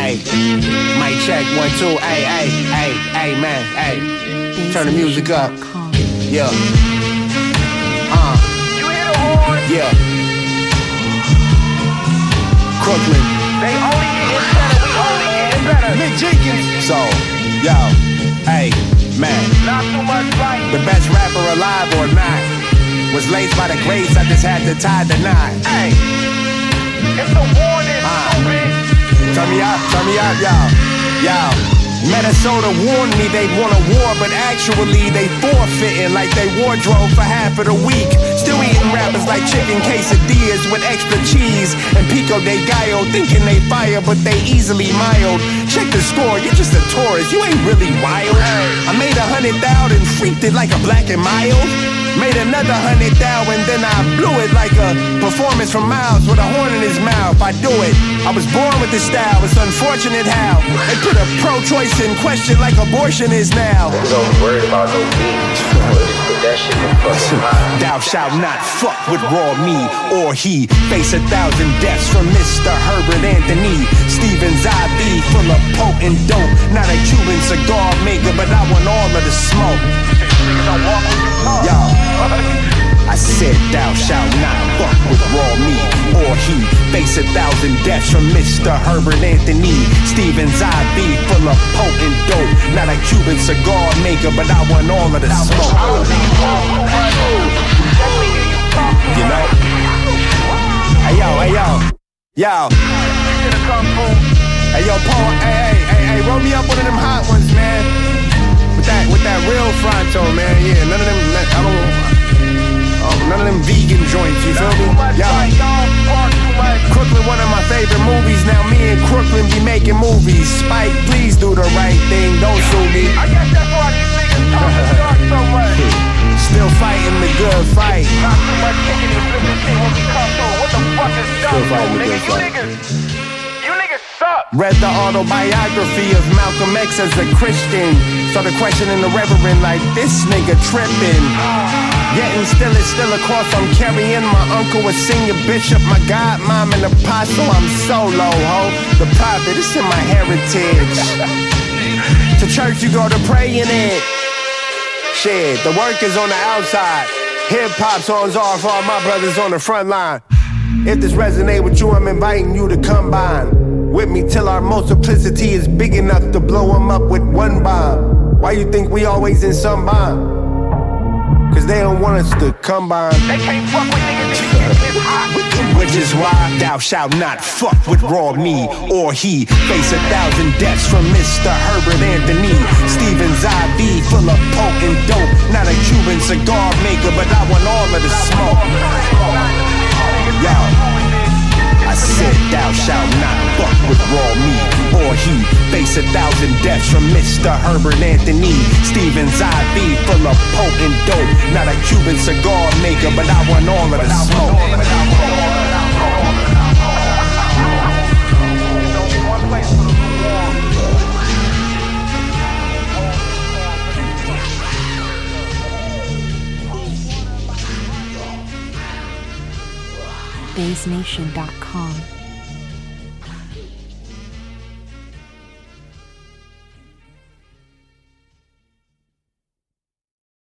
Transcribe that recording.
Hey, mic check, 1, 2, hey, man, hey. Turn the music up. Yeah. You hear the horn? Yeah. Crooklyn. They only getting better, we only getting better. Mick Jenkins. So, yo, hey, man. Not too much fight. The best rapper alive or not was laced by the grace, I just had to tie the knot. Hey, it's a warning, stupid. Turn me up, y'all. Minnesota warned me they'd want a war, but actually they forfeiting like they wardrobe for half of the week. Still eating rappers like chicken quesadillas with extra cheese and pico de gallo, thinking they fire, but they easily mild. Check the score, you're just a tourist, you ain't really wild. I made 100,000 and freaked it like a Black and Mild. Made another 100,000 and then I blew it like a performance from Miles with a horn in his mouth. I do it. I was born with this style. It's unfortunate how they put a pro-choice in question like abortion is now. Don't worry about no beans. Put that shit in fucking mind. Thou shalt not fuck with raw me or he. Face 1,000 deaths from Mr. Herbert Anthony Stevens IV, full of potent dope. Not a Cuban cigar maker, but I want all of the smoke. Yo, I said thou shalt not fuck with raw me or he. Face 1,000 deaths from Mr. Herbert Anthony Stevens IV, full of potent dope. Not a Cuban cigar maker, but I want all of the smoke. You know? Hey yo. Hey yo, Paul, hey, roll me up one of them hot ones, man. With that real Fronto, man, yeah, none of them vegan joints, you feel me? Yeah. Crooklyn, one of my favorite movies. Now me and Crooklyn be making movies. Spike, please do the right thing, don't sue me. I guess that's why these niggas talk so much. Still fighting the good fight. Not too much kicking and flipping shit when we come through. What the fuck is done, nigga? You niggas suck. Read the autobiography of Malcolm X as a Christian. Started questioning the reverend like, this nigga tripping. Yet and still it's still a cross I'm carrying. My uncle a senior bishop, my godmom an apostle. I'm solo, ho. The prophet, it's in my heritage. To church you go to pray in it. Shit, the work is on the outside. Hip-hop songs are for all my brothers on the front line. If this resonate with you, I'm inviting you to combine with me till our multiplicity is big enough to blow them up with one bomb. Why you think we always in some bomb? Cause they don't want us to combine. They can't fuck with niggas. Which is why thou shalt not fuck with raw me or he. Face 1,000 deaths from Mr. Herbert Anthony Stevens IV, full of potent dope. Not a Cuban cigar maker, but I want all of the smoke. Yo, I said thou shalt not fuck with raw me or he. Face 1,000 deaths from Mr. Herbert Anthony Stevens IV, full of potent dope. Not a Cuban cigar maker, but I want all of the smoke. BaseNation.com